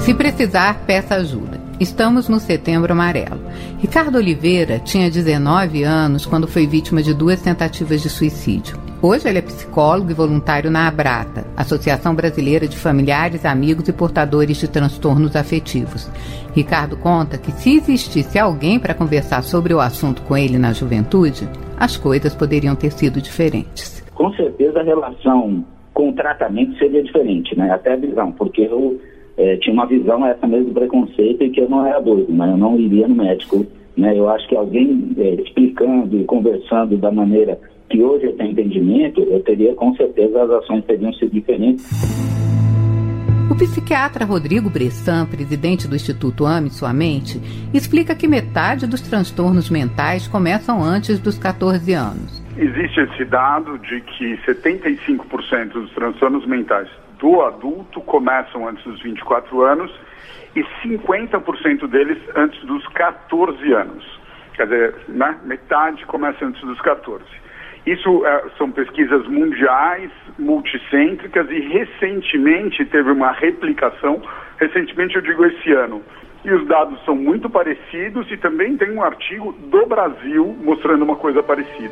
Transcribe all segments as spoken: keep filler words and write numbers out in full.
Se precisar, peça ajuda. Estamos no Setembro Amarelo. Ricardo Oliveira tinha dezenove anos quando foi vítima de duas tentativas de suicídio. Hoje ele é psicólogo e voluntário na Abrata, Associação Brasileira de Familiares, Amigos e Portadores de Transtornos Afetivos. Ricardo conta que se existisse alguém para conversar sobre o assunto com ele na juventude, as coisas poderiam ter sido diferentes. Com certeza a relação com o tratamento seria diferente, né? Até a visão, porque eu é, tinha uma visão essa mesmo preconceito e que eu não era doido, né? Eu não iria no médico, né? Eu acho que alguém é, explicando e conversando da maneira que hoje eu tenho entendimento, eu teria com certeza as ações teriam sido diferentes. O psiquiatra Rodrigo Bressan, presidente do Instituto Ame Sua Mente, explica que metade dos transtornos mentais começam antes dos catorze anos. Existe esse dado de que setenta e cinco por cento dos transtornos mentais do adulto começam antes dos vinte e quatro anos e cinquenta por cento deles antes dos catorze anos. Quer dizer, né? Metade começa antes dos catorze. Isso é, são pesquisas mundiais, multicêntricas, e recentemente teve uma replicação, recentemente eu digo esse ano, e os dados são muito parecidos, e também tem um artigo do Brasil mostrando uma coisa parecida.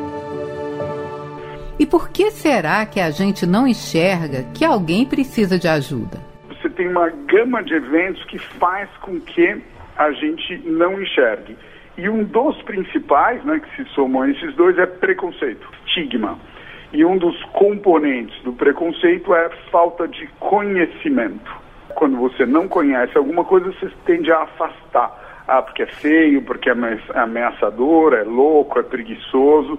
E por que será que a gente não enxerga que alguém precisa de ajuda? Você tem uma gama de eventos que faz com que a gente não enxergue. E um dos principais, né, que se somam a esses dois, é preconceito, estigma. E um dos componentes do preconceito é falta de conhecimento. Quando você não conhece alguma coisa, você tende a afastar. Ah, porque é feio, porque é ameaçador, é louco, é preguiçoso.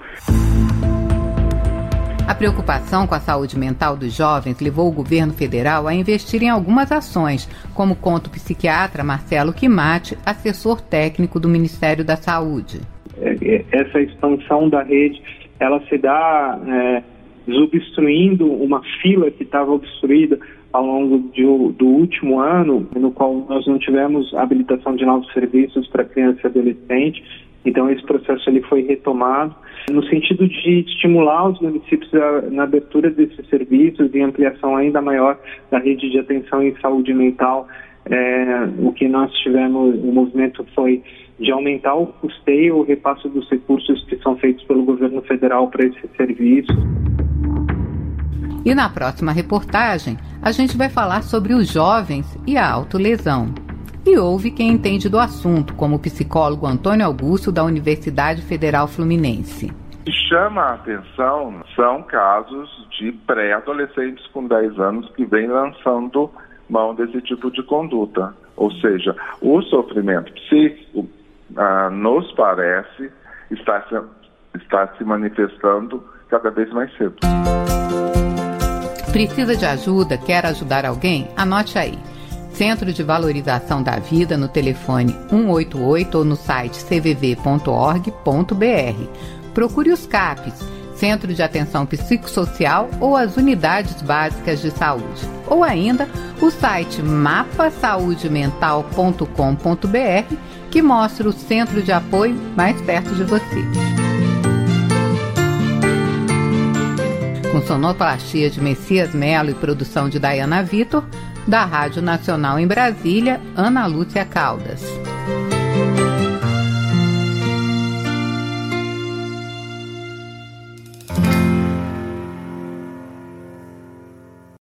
A preocupação com a saúde mental dos jovens levou o governo federal a investir em algumas ações, como conta o psiquiatra Marcelo Quimati, assessor técnico do Ministério da Saúde. Essa expansão da rede, ela se dá é, desobstruindo uma fila que estava obstruída ao longo de, do último ano, no qual nós não tivemos habilitação de novos serviços para criança e adolescente. Então esse processo ele foi retomado no sentido de estimular os municípios a, na abertura desses serviços e ampliação ainda maior da rede de atenção em saúde mental. É, o que nós tivemos, o movimento foi de aumentar o custeio, o repasse dos recursos que são feitos pelo governo federal para esses serviços. E na próxima reportagem, a gente vai falar sobre os jovens e a autolesão. E houve quem entende do assunto, como o psicólogo Antônio Augusto, da Universidade Federal Fluminense. O que chama a atenção são casos de pré-adolescentes com dez anos que vêm lançando mão desse tipo de conduta. Ou seja, o sofrimento psíquico, ah, nos parece, está se, está se manifestando cada vez mais cedo. Precisa de ajuda? Quer ajudar alguém? Anote aí. Centro de Valorização da Vida, no telefone um oito oito ou no site c v v ponto org ponto b r. Procure os C A Ps, Centro de Atenção Psicossocial, ou as Unidades Básicas de Saúde. Ou ainda o site mapa saúde mental ponto com ponto b r, que mostra o centro de apoio mais perto de você. Com sonoplastia de Messias Melo e produção de Dayana Vitor, da Rádio Nacional em Brasília, Ana Lúcia Caldas.